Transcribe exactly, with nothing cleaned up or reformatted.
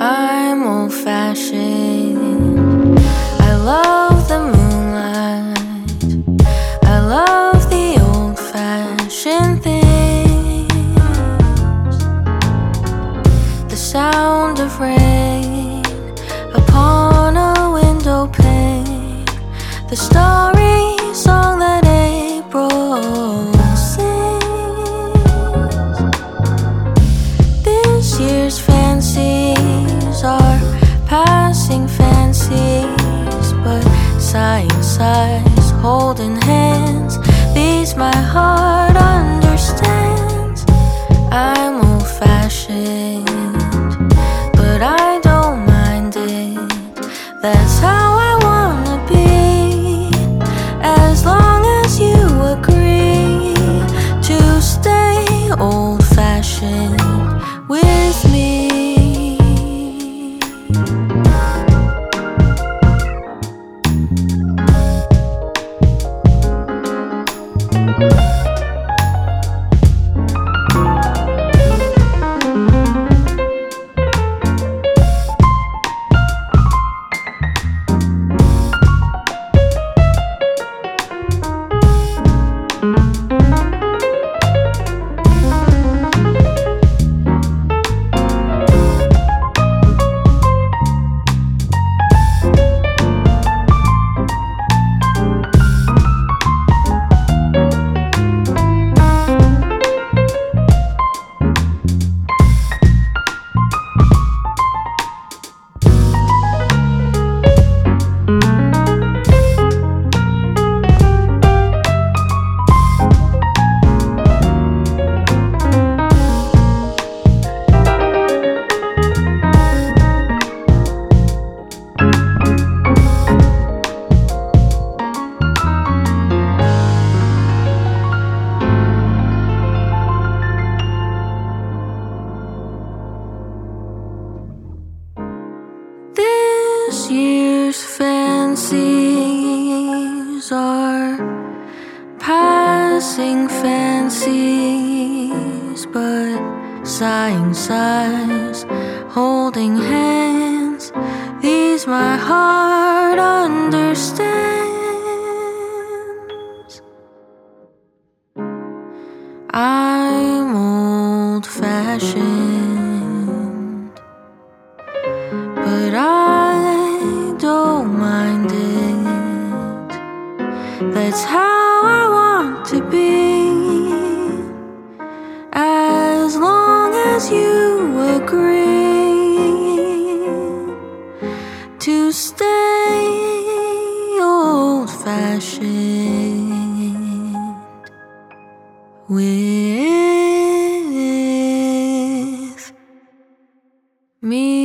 I'm old-fashioned. I love the moonlight. I love the old-fashioned things. The sound of rain upon a window pane. The starry song that April sings. This year's fancies are passing fancies, but sighing sighs, holding hands, these my heart understands. I'm old-fashioned, but I don't mind it. That's how I wanna be, as long as you agree to stay old-fashioned with me. This year's fancies are passing fancies, but sighing sighs, holding hands, these my heart understands. I'm old-fashioned, but I don't mind it. That's how I want to be, as long as you agree to stay old-fashioned with me.